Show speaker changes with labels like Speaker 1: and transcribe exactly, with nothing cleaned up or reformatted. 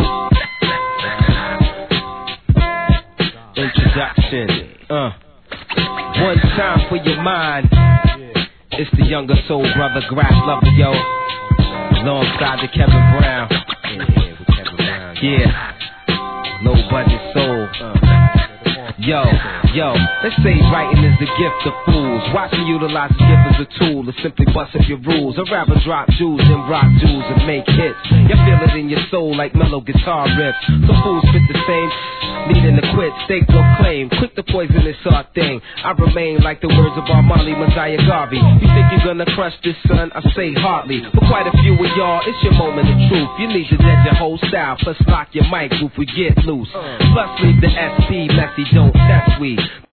Speaker 1: Introduction. Uh. One time for your mind. It's the younger soul brother, Graph Lover, yo. Alongside the Kevin Brown. Yeah. Low budget soul. Yo, yo, they say writing is the gift of fools. Watch me utilize the gift as a tool to simply bust up your rules. I'd rather drop jewels than rock jewels and make hits. You feel it in your soul like mellow guitar riffs. Some fools spit the same, needing to quit, stake or claim. Quick to poison this art thing. I remain like the words of Armani Messiah Garvey. You think you're gonna crush this, son? I say hardly. For quite a few of y'all, it's your moment of truth. You need to dead your whole style, plus lock your mic if we get loose. Plus leave the S P messy, don't test we.